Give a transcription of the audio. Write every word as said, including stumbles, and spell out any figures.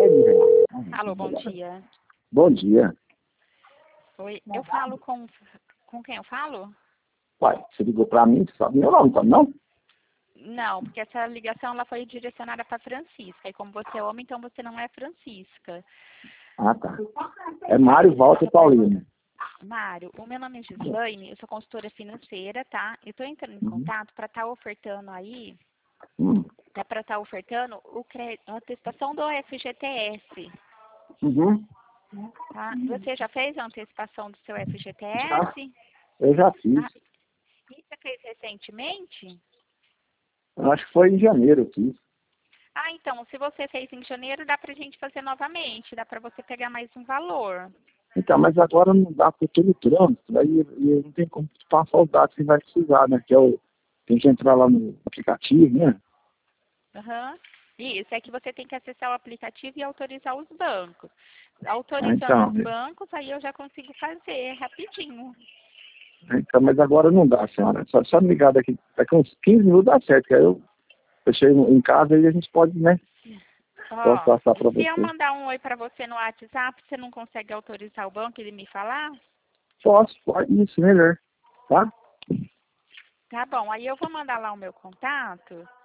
Alô, bom dia. Bom dia. Oi, eu falo com... Com quem eu falo? Uai, você ligou pra mim, você sabe meu nome, sabe não? Não, porque essa ligação ela foi direcionada para Francisca. E como você é homem, então você não é Francisca. Ah, tá. É Mário Walter Paulino. Mário, o meu nome é Gislaine, eu sou consultora financeira, tá? Eu tô entrando em Uhum. contato para estar ofertando aí, Hum. é para estar ofertando o cre... a antecipação do F G T S, Uhum. tá? Você já fez a antecipação do seu F G T Já. S? Eu já fiz. Ah, e você fez recentemente? Eu acho que foi em janeiro eu fiz. Ah, então, se você fez em janeiro, dá pra gente fazer novamente, dá pra você pegar mais um valor. Então, mas agora não dá porque eu tô no trânsito, aí eu não tem como passar os dados que vai precisar, né? Que é o, tem que entrar lá no aplicativo, né? Aham. Isso, é que você tem que acessar o aplicativo e autorizar os bancos. Ah, Autorizando então, os bancos, aí eu já consigo fazer rapidinho. então, mas agora não dá, senhora. Só, só me ligar daqui, daqui uns quinze minutos dá certo, que aí eu, eu chego em casa e a gente pode, né? Posso Ó, passar pra se eu você. mandar um oi pra você no WhatsApp, você não consegue autorizar o banco e ele me falar? Posso, pode, isso, melhor. Tá? Tá bom, aí eu vou mandar lá o meu contato.